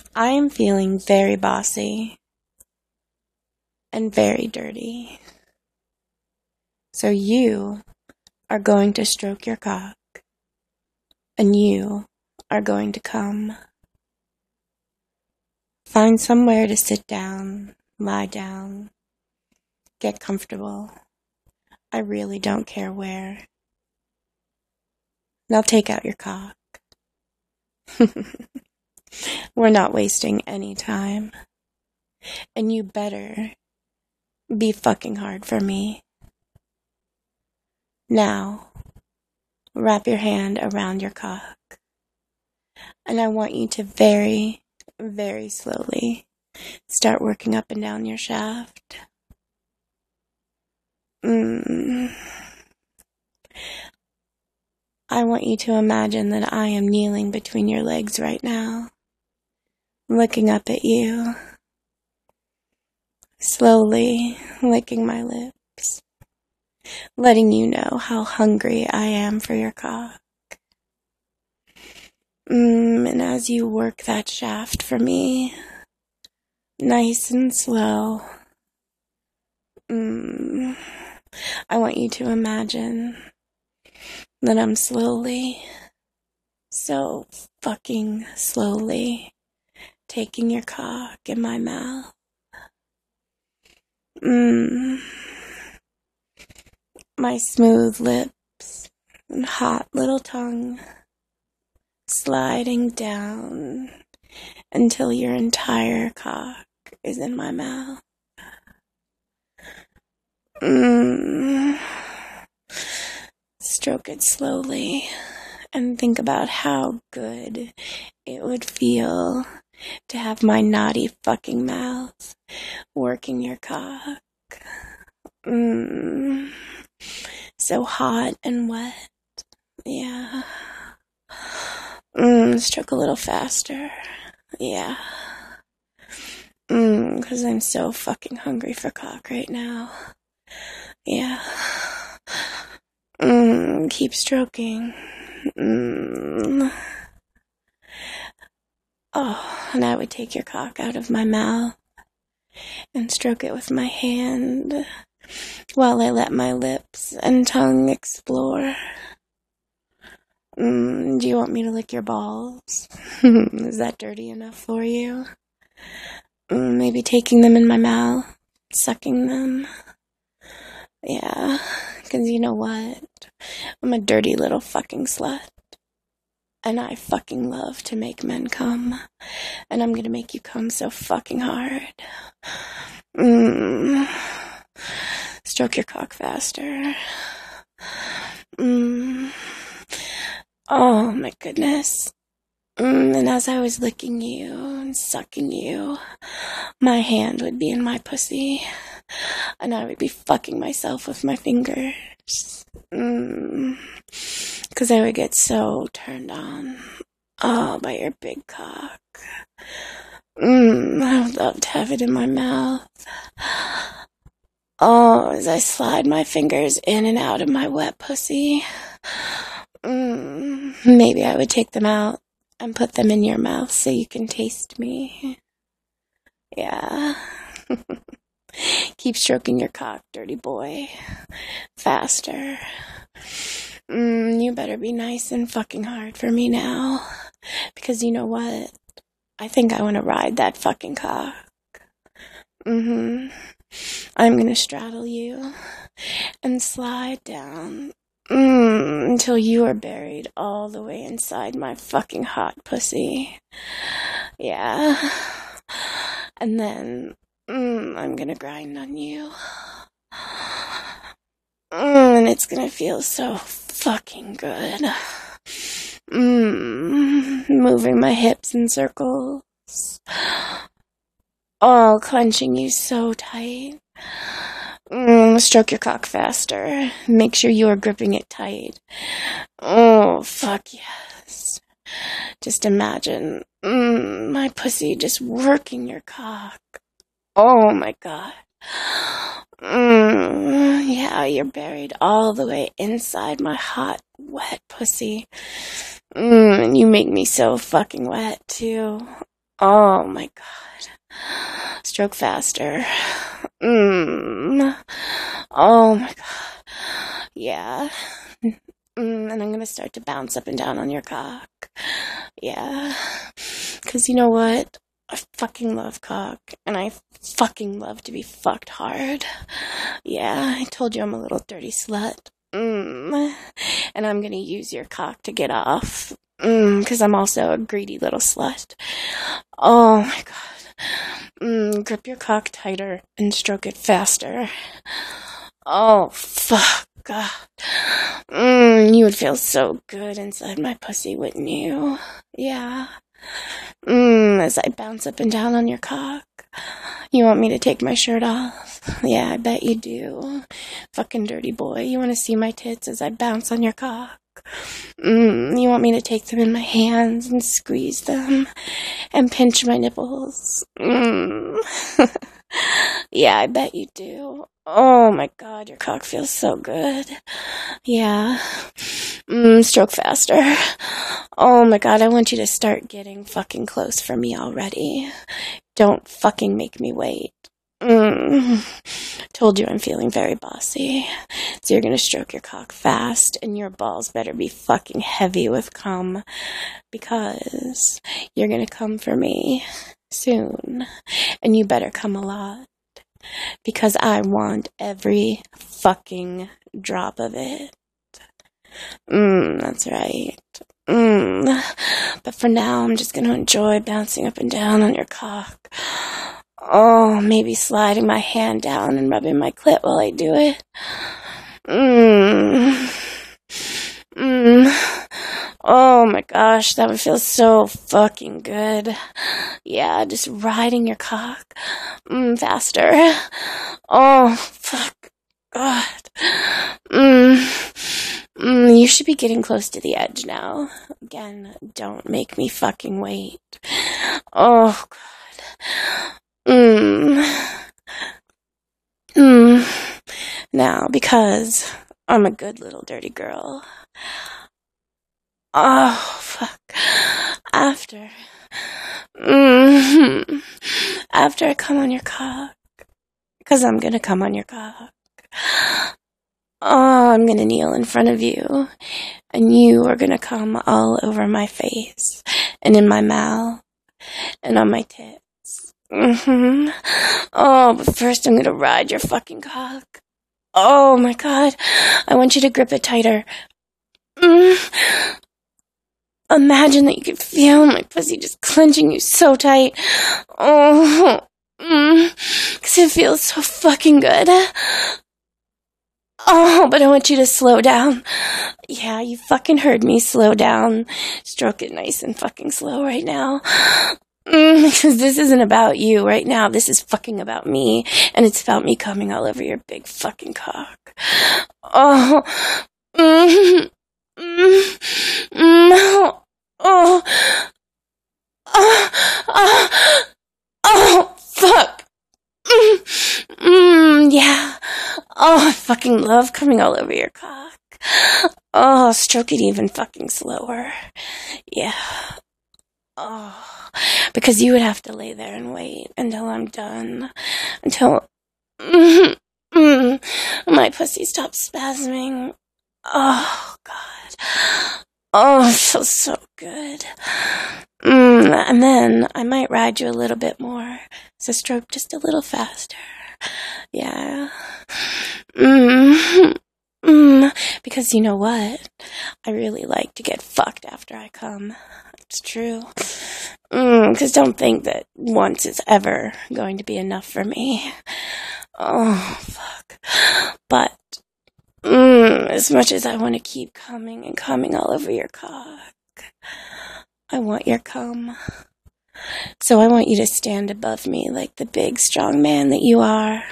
I am feeling very bossy and very dirty. So you are going to stroke your cock, and you are going to come. Find somewhere to sit down, lie down, get comfortable. I really don't care where. Now take out your cock. We're not wasting any time. And you better be fucking hard for me. Now, wrap your hand around your cock. And I want you to very, very slowly start working up and down your shaft. I want you to imagine that I am kneeling between your legs right now, looking up at you, slowly licking my lips, letting you know how hungry I am for your cock. And as you work that shaft for me, nice and slow, I want you to imagine that I'm slowly, so fucking slowly, taking your cock in my mouth. My smooth lips and hot little tongue sliding down until your entire cock is in my mouth. Stroke it slowly and think about how good it would feel to have my naughty fucking mouth working your cock. So hot and wet. Yeah. Stroke a little faster. Yeah. 'Cause I'm so fucking hungry for cock right now. Yeah. Keep stroking. Oh, and I would take your cock out of my mouth and stroke it with my hand while I let my lips and tongue explore. Do you want me to lick your balls? Is that dirty enough for you? Maybe taking them in my mouth, sucking them. Yeah, 'cause you know what? I'm a dirty little fucking slut. And I fucking love to make men come. And I'm gonna make you come so fucking hard. Stroke your cock faster. Oh my goodness. And as I was licking you and sucking you, my hand would be in my pussy. And I would be fucking myself with my fingers. 'Cause I would get so turned on. Oh, by your big cock. I would love to have it in my mouth. Oh, as I slide my fingers in and out of my wet pussy. Maybe I would take them out and put them in your mouth so you can taste me. Yeah. Keep stroking your cock, dirty boy. Faster. You better be nice and fucking hard for me now. Because you know what? I think I want to ride that fucking cock. I'm gonna straddle you and slide down until you are buried all the way inside my fucking hot pussy. Yeah. And then I'm gonna grind on you. And it's gonna feel so fucking good. Moving my hips in circles. Oh, clenching you so tight. Stroke your cock faster. Make sure you are gripping it tight. Oh, fuck yes. Just imagine my pussy just working your cock. Oh my god. Yeah, you're buried all the way inside my hot, wet pussy. And you make me so fucking wet, too. Oh my god. Stroke faster. Oh my god. Yeah. And I'm gonna start to bounce up and down on your cock. Yeah. 'Cause you know what? I fucking love cock. And I fucking love to be fucked hard. Yeah, I told you I'm a little dirty slut. And I'm gonna use your cock to get off. 'Cause I'm also a greedy little slut. Oh my god. Grip your cock tighter and stroke it faster. Oh, fuck. God. You would feel so good inside my pussy, wouldn't you? Yeah. As I bounce up and down on your cock. You want me to take my shirt off? Yeah, I bet you do. Fucking dirty boy. You want to see my tits as I bounce on your cock? You want me to take them in my hands and squeeze them and pinch my nipples? Yeah, I bet you do. Oh my god, your cock feels so good. Yeah. Stroke faster. Oh my god, I want you to start getting fucking close for me already. Don't fucking make me wait. Told you I'm feeling very bossy. So you're gonna stroke your cock fast, and your balls better be fucking heavy with cum, because you're gonna come for me soon. And you better come a lot, because I want every fucking drop of it. That's right. But for now, I'm just gonna enjoy bouncing up and down on your cock. Oh, maybe sliding my hand down and rubbing my clit while I do it. Oh my gosh, that would feel so fucking good. Yeah, just riding your cock. Faster. Oh, fuck. God. You should be getting close to the edge now. Again, don't make me fucking wait. Oh, God. Now, because I'm a good little dirty girl. Oh, fuck. After I come on your cock, because I'm gonna come on your cock. Oh, I'm gonna kneel in front of you, and you are gonna come all over my face, and in my mouth, and on my tits. Oh, but first I'm gonna ride your fucking cock. Oh my god, I want you to grip it tighter. Imagine that you could feel my pussy just clenching you so tight. Oh, 'cause it feels so fucking good. Oh, but I want you to slow down. Yeah, you fucking heard me. Slow down. Stroke it nice and fucking slow right now. Because this isn't about you right now. This is fucking about me. And it's about me coming all over your big fucking cock. Oh. Oh, fuck. Yeah. Oh, I fucking love coming all over your cock. Oh, stroke it even fucking slower. Yeah. Oh, because you would have to lay there and wait until I'm done. Until my pussy stops spasming. Oh, God. Oh, it feels so good. And then I might ride you a little bit more. So stroke just a little faster. Yeah. Because you know what? I really like to get fucked after I come. It's true. Because don't think that once is ever going to be enough for me. Oh, fuck. But, as much as I want to keep coming and coming all over your cock, I want your cum. So I want you to stand above me like the big, strong man that you are.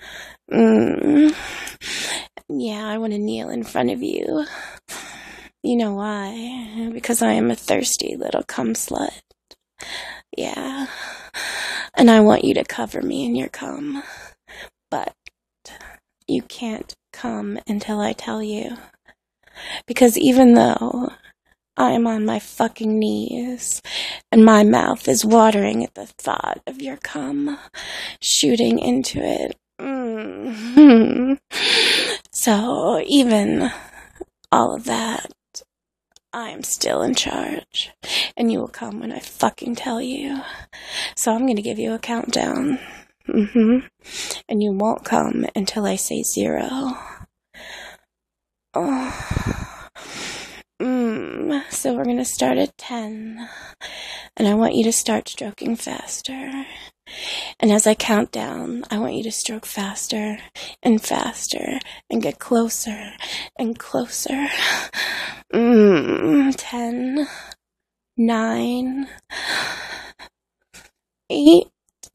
Yeah, I want to kneel in front of you. You know why? Because I am a thirsty little cum slut. Yeah. And I want you to cover me in your cum. But you can't come until I tell you. Because even though I am on my fucking knees, and my mouth is watering at the thought of your cum shooting into it. So, even all of that, I'm still in charge, and you will come when I fucking tell you. So I'm gonna give you a countdown. And you won't come until I say 0. So we're gonna start at 10, and I want you to start stroking faster. And as I count down, I want you to stroke faster and faster and get closer and closer. 10, 9, 8.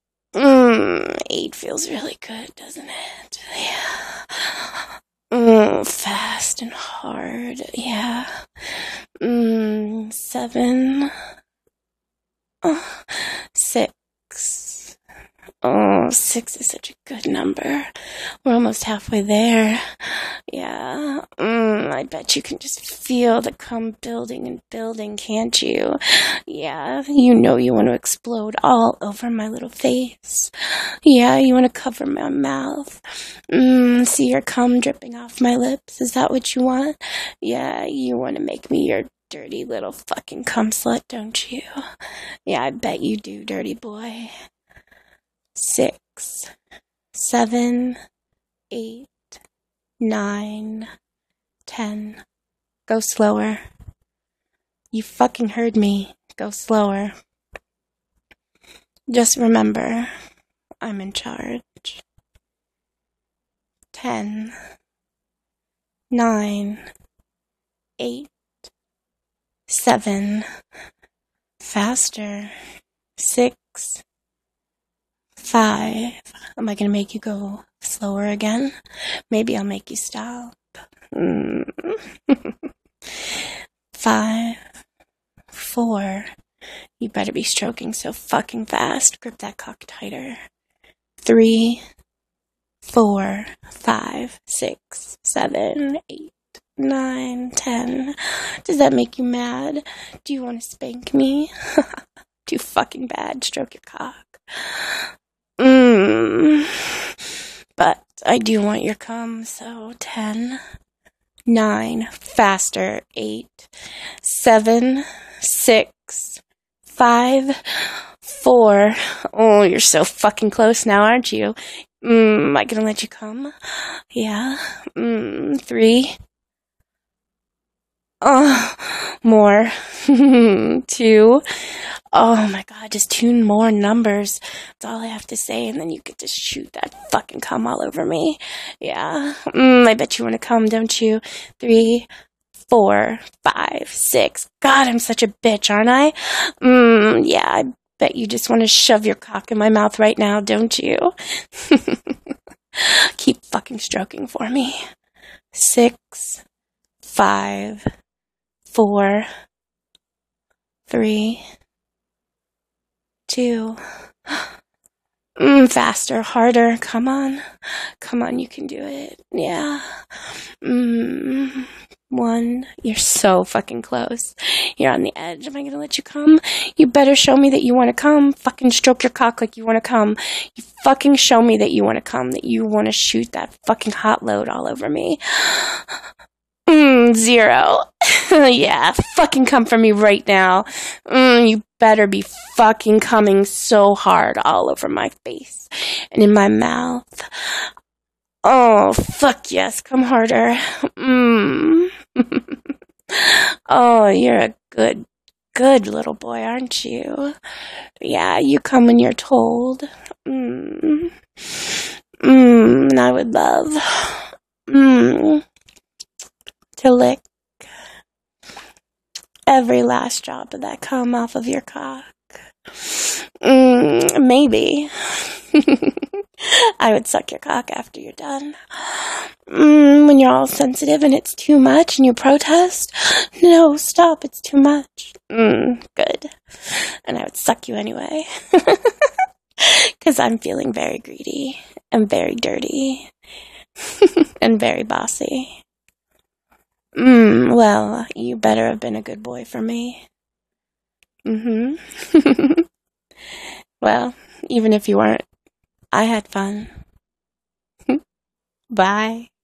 8 feels really good, doesn't it? Yeah. Fast and hard. Yeah. 7. 6. 6 is such a good number. We're almost halfway there. Yeah. I bet you can just feel the cum building and building, can't you? Yeah. You know you want to explode all over my little face. Yeah, you want to cover my mouth. See your cum dripping off my lips? Is that what you want? Yeah, you want to make me your dirty little fucking cum slut, don't you? Yeah, I bet you do, dirty boy. 6, 7, 8, 9, 10. Go slower. You fucking heard me. Go slower. Just remember, I'm in charge. 10, 9, 8, 7. Faster. 6, 5. Am I going to make you go slower again? Maybe I'll make you stop. 5, 4. You better be stroking so fucking fast. Grip that cock tighter. 3, 4, 5, 6, 7, 8, 9, 10. Does that make you mad? Do you want to spank me? Too fucking bad. Stroke your cock. But I do want your cum, so 10, 9, faster, 8, 7, 6, 5, 4. Oh, you're so fucking close now, aren't you? Am I gonna let you come? Yeah. 3. More. 2. Oh my god, just 2 more numbers. That's all I have to say, and then you get to shoot that fucking cum all over me. Yeah. I bet you want to come, don't you? 3, 4, 5, 6. God, I'm such a bitch, aren't I? Yeah, I bet you just want to shove your cock in my mouth right now, don't you? Keep fucking stroking for me. 6, 5, 4, 3, 2. Faster, harder. Come on. Come on, you can do it. Yeah. 1. You're so fucking close. You're on the edge. Am I gonna let you come? You better show me that you want to come. Fucking stroke your cock like you want to come. You fucking show me that you want to come, that you want to shoot that fucking hot load all over me. 0. Yeah, fucking come for me right now. You better be fucking coming so hard all over my face and in my mouth. Oh, fuck yes, come harder. Oh, you're a good little boy, aren't you? Yeah, you come when you're told. And I would love to lick every last drop of that cum off of your cock. Maybe. I would suck your cock after you're done. When you're all sensitive and it's too much and you protest. No, stop, it's too much. Good. And I would suck you anyway. 'Cause I'm feeling very greedy and very dirty and very bossy. Well, you better have been a good boy for me. Mm-hmm. Well, even if you weren't, I had fun. Bye.